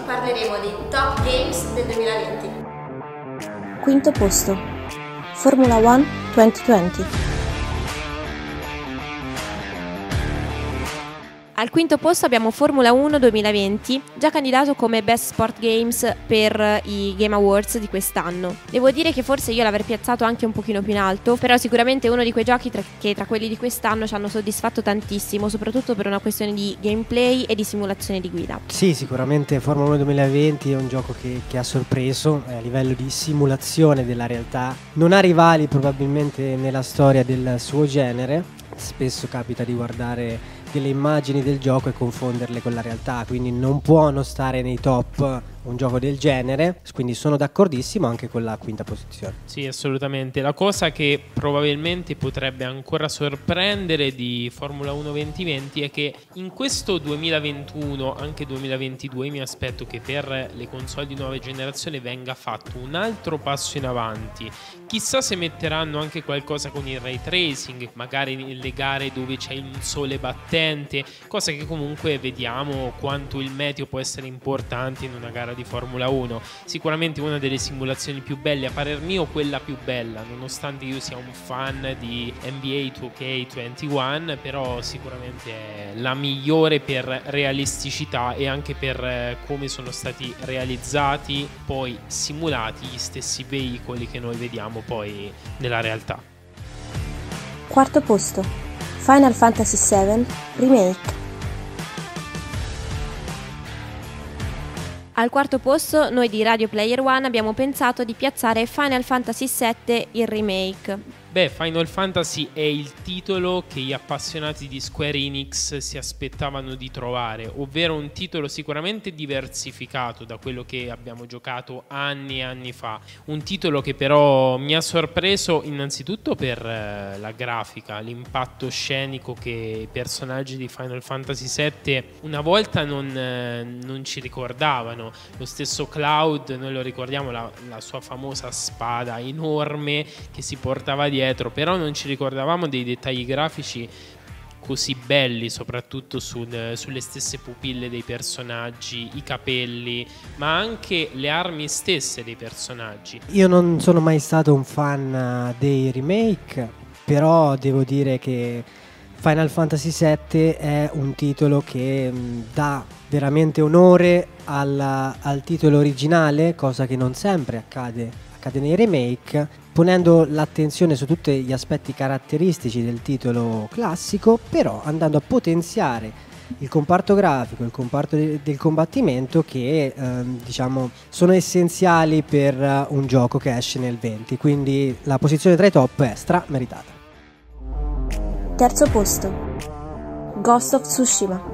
parleremo dei top games del 2020. Quinto posto, Formula One 2020. Al quinto posto abbiamo Formula 1 2020, già candidato come Best Sport Games per i Game Awards di quest'anno. Devo dire che forse io l'avrei piazzato anche un pochino più in alto, però sicuramente è uno di quei giochi che tra quelli di quest'anno ci hanno soddisfatto tantissimo, soprattutto per una questione di gameplay e di simulazione di guida. Sì, sicuramente Formula 1 2020 è un gioco che ha sorpreso a livello di simulazione della realtà. Non ha rivali probabilmente nella storia del suo genere. Spesso capita di guardare delle immagini del gioco e confonderle con la realtà, quindi non può non stare nei top un gioco del genere, quindi sono d'accordissimo anche con la quinta posizione. Sì, assolutamente. La cosa che probabilmente potrebbe ancora sorprendere di Formula 1 2020 è che in questo 2021, anche 2022, mi aspetto che per le console di nuova generazione venga fatto un altro passo in avanti. Chissà se metteranno anche qualcosa con il ray tracing, magari nelle gare dove c'è il sole battente, cosa che comunque vediamo quanto il meteo può essere importante in una gara di Formula 1. Sicuramente una delle simulazioni più belle, a parer mio quella più bella, nonostante io sia un fan di NBA 2K21, però sicuramente è la migliore per realisticità e anche per come sono stati realizzati, poi simulati gli stessi veicoli che noi vediamo poi nella realtà. Quarto posto, Final Fantasy VII Remake. Al quarto posto noi di Radio Player One abbiamo pensato di piazzare Final Fantasy VII il remake. Beh, Final Fantasy è il titolo che gli appassionati di Square Enix si aspettavano di trovare, ovvero un titolo sicuramente diversificato da quello che abbiamo giocato anni e anni fa. Un titolo che però mi ha sorpreso innanzitutto per la grafica, l'impatto scenico che i personaggi di Final Fantasy VII una volta non ci ricordavano. Lo stesso Cloud, noi lo ricordiamo, la sua famosa spada enorme che si portava dietro, però non ci ricordavamo dei dettagli grafici così belli, soprattutto sulle stesse pupille dei personaggi, i capelli, ma anche le armi stesse dei personaggi. Io non sono mai stato un fan dei remake, però devo dire che Final Fantasy VII è un titolo che dà veramente onore al titolo originale, cosa che non sempre accade nei remake, ponendo l'attenzione su tutti gli aspetti caratteristici del titolo classico, però andando a potenziare il comparto grafico, il comparto del combattimento che diciamo sono essenziali per un gioco che esce nel 20, quindi la posizione tra i top è stra meritata. Terzo posto, Ghost of Tsushima.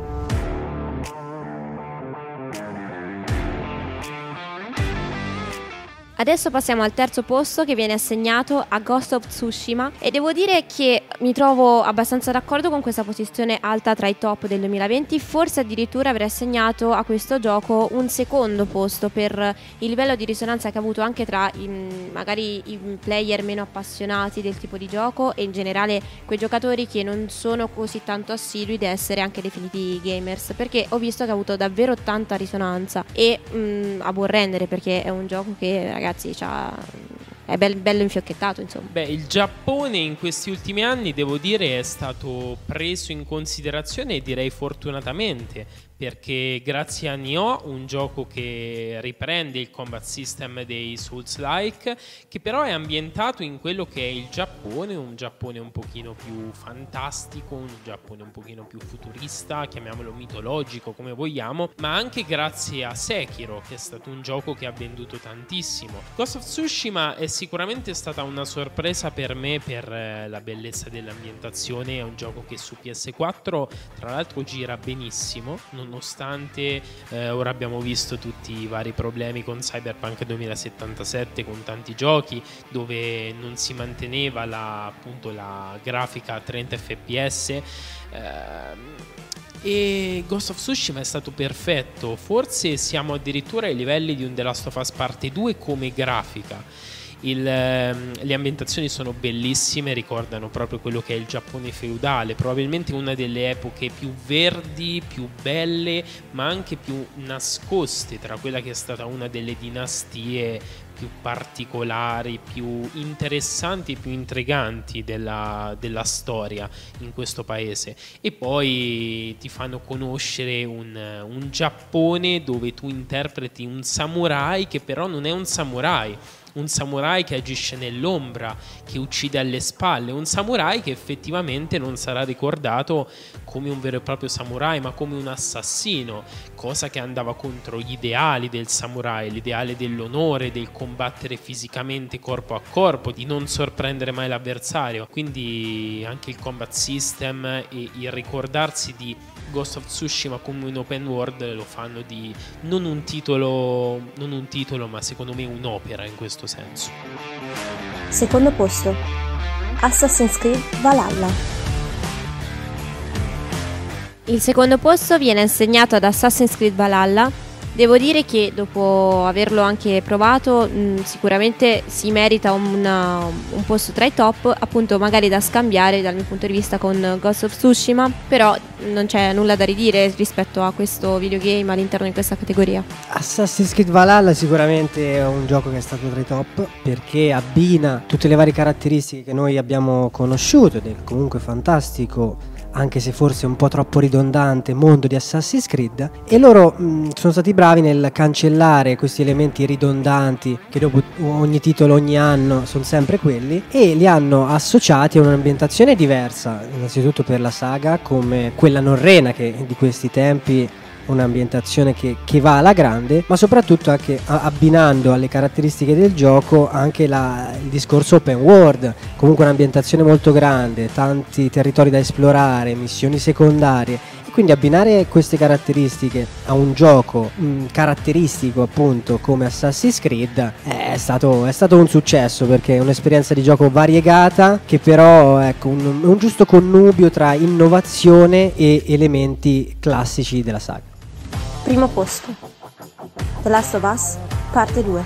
Adesso passiamo al terzo posto che viene assegnato a Ghost of Tsushima e devo dire che mi trovo abbastanza d'accordo con questa posizione alta tra i top del 2020, forse addirittura avrei assegnato a questo gioco un secondo posto per il livello di risonanza che ha avuto anche tra magari i player meno appassionati del tipo di gioco e in generale quei giocatori che non sono così tanto assidui da essere anche definiti gamers, perché ho visto che ha avuto davvero tanta risonanza e a buon rendere, perché è un gioco che ragazzi è bello infiocchettato, insomma. Beh, il Giappone in questi ultimi anni, devo dire, è stato preso in considerazione e direi fortunatamente, perché grazie a Nioh, un gioco che riprende il combat system dei Souls-like, che però è ambientato in quello che è il Giappone, un Giappone un pochino più fantastico, un Giappone un pochino più futurista, chiamiamolo mitologico come vogliamo, ma anche grazie a Sekiro, che è stato un gioco che ha venduto tantissimo. Ghost of Tsushima è sicuramente stata una sorpresa per me per la bellezza dell'ambientazione. È un gioco che su PS4 tra l'altro gira benissimo, nonostante ora abbiamo visto tutti i vari problemi con Cyberpunk 2077, con tanti giochi dove non si manteneva appunto la grafica a 30 fps. E Ghost of Tsushima è stato perfetto, forse siamo addirittura ai livelli di un The Last of Us Parte 2 come grafica. Le ambientazioni sono bellissime, ricordano proprio quello che è il Giappone feudale, probabilmente una delle epoche più verdi, più belle, ma anche più nascoste tra quella che è stata una delle dinastie più particolari, più interessanti, più intriganti della storia in questo paese. E poi ti fanno conoscere un Giappone dove tu interpreti un samurai che però non è un samurai che agisce nell'ombra, che uccide alle spalle, un samurai che effettivamente non sarà ricordato come un vero e proprio samurai, ma come un assassino, cosa che andava contro gli ideali del samurai, l'ideale dell'onore, del combattere fisicamente corpo a corpo, di non sorprendere mai l'avversario. Quindi anche il combat system e il ricordarsi di Ghost of Tsushima come un open world lo fanno di non un titolo, ma secondo me un'opera in questo senso. Secondo posto, Assassin's Creed Valhalla. Il secondo posto viene assegnato ad Assassin's Creed Valhalla. Devo dire che dopo averlo anche provato sicuramente si merita un posto tra i top, appunto magari da scambiare dal mio punto di vista con Ghost of Tsushima, però non c'è nulla da ridire rispetto a questo videogame all'interno di questa categoria. Assassin's Creed Valhalla sicuramente è un gioco che è stato tra i top perché abbina tutte le varie caratteristiche che noi abbiamo conosciuto ed è comunque fantastico, anche se forse un po' troppo ridondante, mondo di Assassin's Creed, e loro sono stati bravi nel cancellare questi elementi ridondanti che dopo ogni titolo, ogni anno sono sempre quelli, e li hanno associati a un'ambientazione diversa, innanzitutto per la saga, come quella norrena, che di questi tempi un'ambientazione che va alla grande, ma soprattutto anche abbinando alle caratteristiche del gioco anche il discorso open world, comunque un'ambientazione molto grande, tanti territori da esplorare, missioni secondarie, e quindi abbinare queste caratteristiche a un gioco caratteristico appunto come Assassin's Creed è stato un successo, perché è un'esperienza di gioco variegata che però ecco un giusto connubio tra innovazione e elementi classici della saga. Primo posto, The Last of Us, parte 2.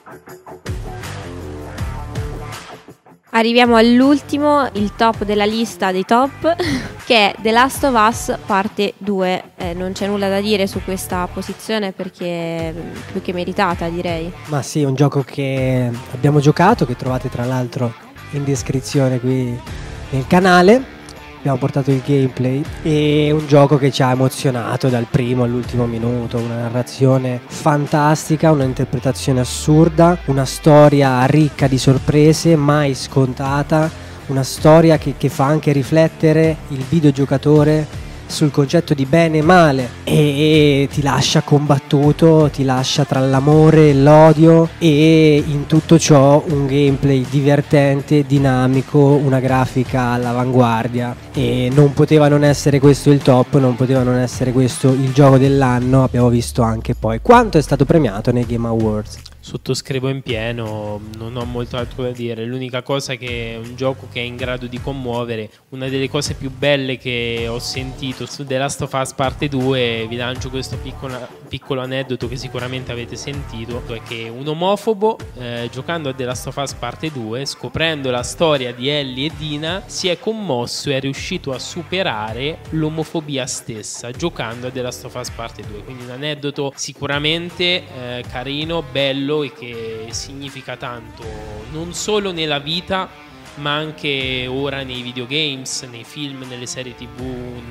Arriviamo all'ultimo, il top della lista dei top, che è The Last of Us parte 2. Non c'è nulla da dire su questa posizione perché è più che meritata, direi. Ma sì, è un gioco che abbiamo giocato, che trovate tra l'altro in descrizione qui nel canale. Abbiamo portato il gameplay, è un gioco che ci ha emozionato dal primo all'ultimo minuto, una narrazione fantastica, una interpretazione assurda, una storia ricca di sorprese, mai scontata, una storia che fa anche riflettere il videogiocatore sul concetto di bene e male, e ti lascia combattuto, ti lascia tra l'amore e l'odio, e in tutto ciò un gameplay divertente, dinamico, una grafica all'avanguardia, e non poteva non essere questo il top, non poteva non essere questo il gioco dell'anno. Abbiamo visto anche poi quanto è stato premiato nei Game Awards. Sottoscrivo in pieno, non ho molto altro da dire. L'unica cosa che è un gioco che è in grado di commuovere. Una delle cose più belle che ho sentito su The Last of Us parte 2, vi lancio questo piccolo aneddoto che sicuramente avete sentito, è che un omofobo giocando a The Last of Us parte 2, scoprendo la storia di Ellie e Dina, si è commosso e è riuscito a superare l'omofobia stessa giocando a The Last of Us parte 2. Quindi un aneddoto sicuramente carino, bello, e che significa tanto non solo nella vita ma anche ora nei videogames, nei film, nelle serie TV.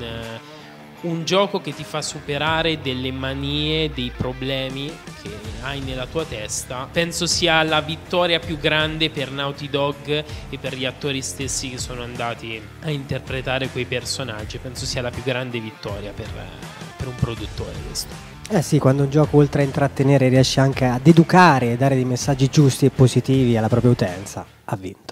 Un gioco che ti fa superare delle manie, dei problemi che hai nella tua testa. Penso sia la vittoria più grande per Naughty Dog e per gli attori stessi che sono andati a interpretare quei personaggi. Penso sia la più grande vittoria per un produttore questo. Eh sì, quando un gioco oltre a intrattenere riesce anche ad educare e dare dei messaggi giusti e positivi alla propria utenza, ha vinto.